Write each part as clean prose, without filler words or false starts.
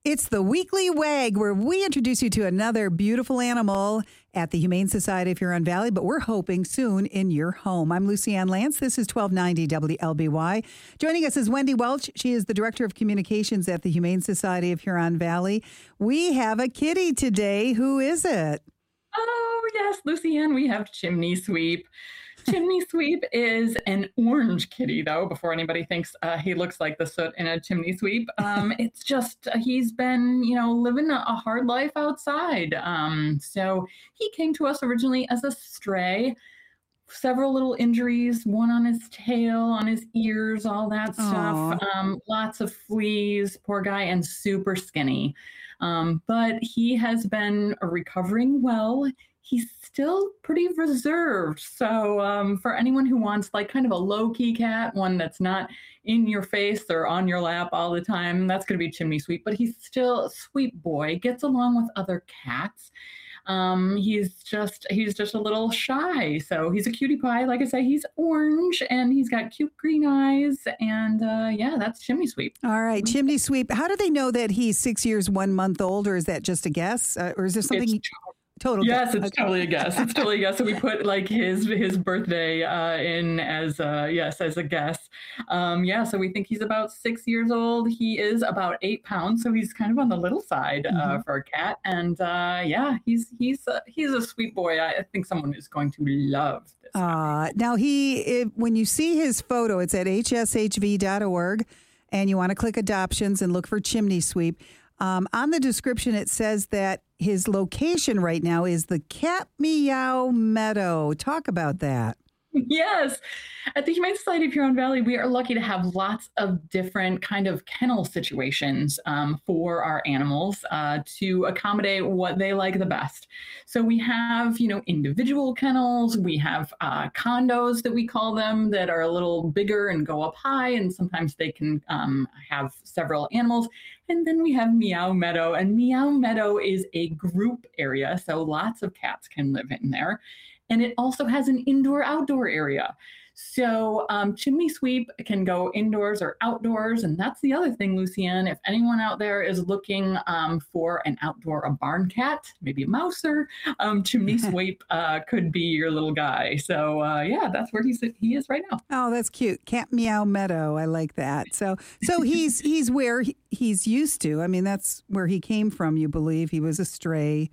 It's the Weekly WAG, where we introduce you to another beautiful animal at the Humane Society of Huron Valley, but we're hoping soon in your home. I'm Lucy Ann Lance. This is 1290 WLBY. Joining us is Wendy Welch. She is the Director of Communications at the Humane Society of Huron Valley. We have a kitty today. Who is it? Oh, yes, Lucy Ann, we have Chimney Sweep. Chimney Sweep is an orange kitty, though, before anybody thinks he looks like the soot in a chimney sweep. It's just he's been, living a hard life outside. So he came to us originally as a stray. Several little injuries, one on his tail, on his ears, all that stuff. Lots of fleas, poor guy, and super skinny. But he has been recovering well. He's still pretty reserved. So for anyone who wants like kind of a low-key cat, one that's not in your face or on your lap all the time, that's going to be Chimney Sweep. But he's still a sweet boy, gets along with other cats. He's just a little shy. So he's a cutie pie. Like I say, he's orange and he's got cute green eyes. And yeah, that's Chimney Sweep. All right, Chimney Sweep. How do they know that he's 6 years, 1 month old, or is that just a guess? Or is there something... Total yes, guess. It's totally a guess. It's totally a guess. So we put like his birthday in as as a guess. So we think he's about 6 years old. He is about 8 pounds, so he's kind of on the little side for a cat. And he's a sweet boy. I think someone is going to love this. Now when you see his photo, it's at hshv.org, and you want to click adoptions and look for Chimney Sweep. On the description, it says that his location right now is the Cat Meow Meadow. Talk about that. Yes. At the Humane Society of Huron Valley, we are lucky to have lots of different kind of kennel situations for our animals to accommodate what they like the best. So we have, individual kennels. We have condos that we call them that are a little bigger and go up high, and sometimes they can have several animals. And then we have Meow Meadow, and Meow Meadow is a group area, so lots of cats can live in there. And it also has an indoor-outdoor area. So Chimney Sweep can go indoors or outdoors. And that's the other thing, Lucy Ann. If anyone out there is looking for an outdoor, a barn cat, maybe a mouser, Chimney Sweep could be your little guy. So that's where he is right now. Oh, that's cute. Cat Meow Meadow. I like that. So he's where he's used to. I mean, that's where he came from, you believe. He was a stray.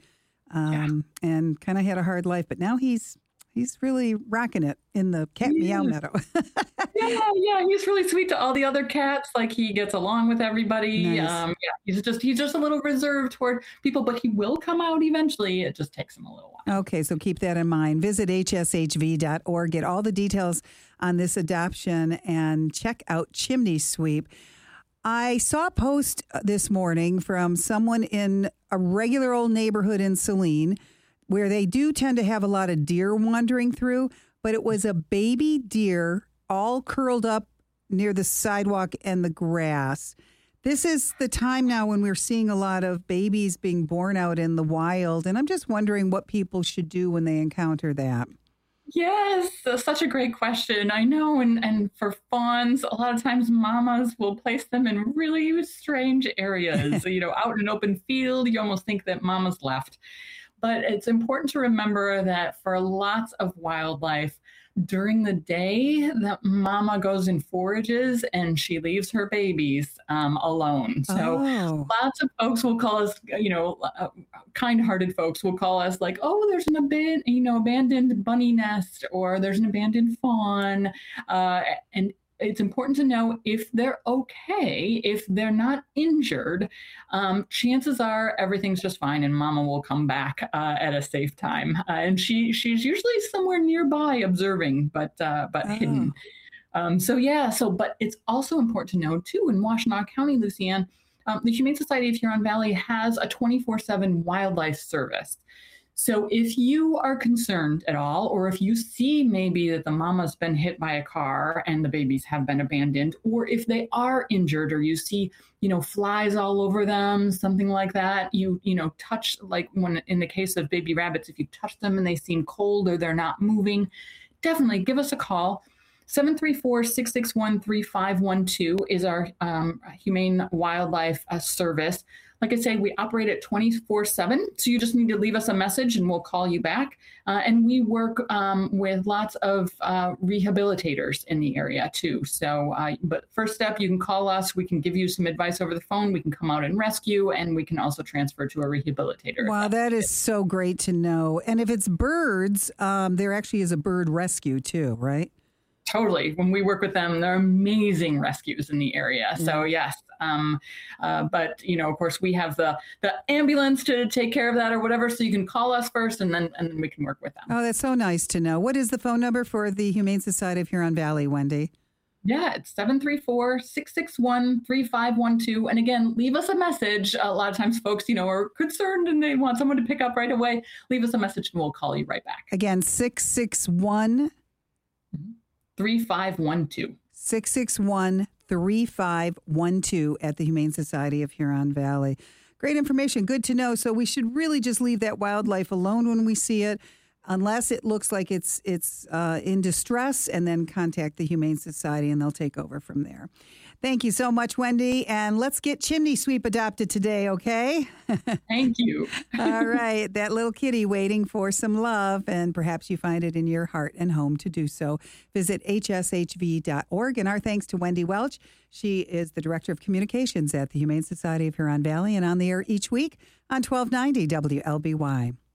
And kind of had a hard life, but now he's really rocking it in the Cat Meow Meadow. yeah, he's really sweet to all the other cats. Like he gets along with everybody. Nice. He's just a little reserved toward people, but he will come out eventually. It just takes him a little while. Okay, so keep that in mind. Visit hshv.org, get all the details on this adoption, and check out Chimney Sweep. I saw a post this morning from someone in a regular old neighborhood in Saline where they do tend to have a lot of deer wandering through, but it was a baby deer all curled up near the sidewalk and the grass. This is the time now when we're seeing a lot of babies being born out in the wild, and I'm just wondering what people should do when they encounter that. Yes, such a great question. I know, and for fawns, a lot of times mamas will place them in really strange areas. Out in an open field, you almost think that mama's left. But it's important to remember that for lots of wildlife, during the day, that mama goes and forages and she leaves her babies alone. So lots of folks will call us, kind-hearted folks will call us like, oh, there's an abandoned bunny nest, or there's an abandoned fawn. And it's important to know if they're okay, if they're not injured, chances are everything's just fine and mama will come back at a safe time. And she's usually somewhere nearby observing, but hidden. But it's also important to know too, in Washtenaw County, Lucy Ann, the Humane Society of Huron Valley has a 24/7 wildlife service. So if you are concerned at all, or if you see maybe that the mama's been hit by a car and the babies have been abandoned, or if they are injured, or you see, flies all over them, something like that, you touch, like when in the case of baby rabbits, if you touch them and they seem cold or they're not moving, definitely give us a call. 734-661-3512 is our Humane Wildlife Service. Like I say, we operate at 24/7. So you just need to leave us a message and we'll call you back. And we work with lots of rehabilitators in the area too. So, but first step, you can call us. We can give you some advice over the phone. We can come out and rescue, and we can also transfer to a rehabilitator. Wow, that is so great to know. And if it's birds, there actually is a bird rescue too, right? Totally. When we work with them, they're amazing rescues in the area. So yes. But of course, we have the ambulance to take care of that or whatever. So you can call us first, and then we can work with them. Oh, that's so nice to know. What is the phone number for the Humane Society of Huron Valley, Wendy? Yeah, it's 734-661-3512. And again, leave us a message. A lot of times folks, are concerned and they want someone to pick up right away. Leave us a message and we'll call you right back. Again, 661 3512. 661-3512 at the Humane Society of Huron Valley. Great information. Good to know. So we should really just leave that wildlife alone when we see it, unless it looks like it's in distress, and then contact the Humane Society and they'll take over from there. Thank you so much, Wendy. And let's get Chimney Sweep adopted today, okay? Thank you. All right. That little kitty waiting for some love, and perhaps you find it in your heart and home to do so. Visit hshv.org. And our thanks to Wendy Welch. She is the Director of Communications at the Humane Society of Huron Valley and on the air each week on 1290 WLBY.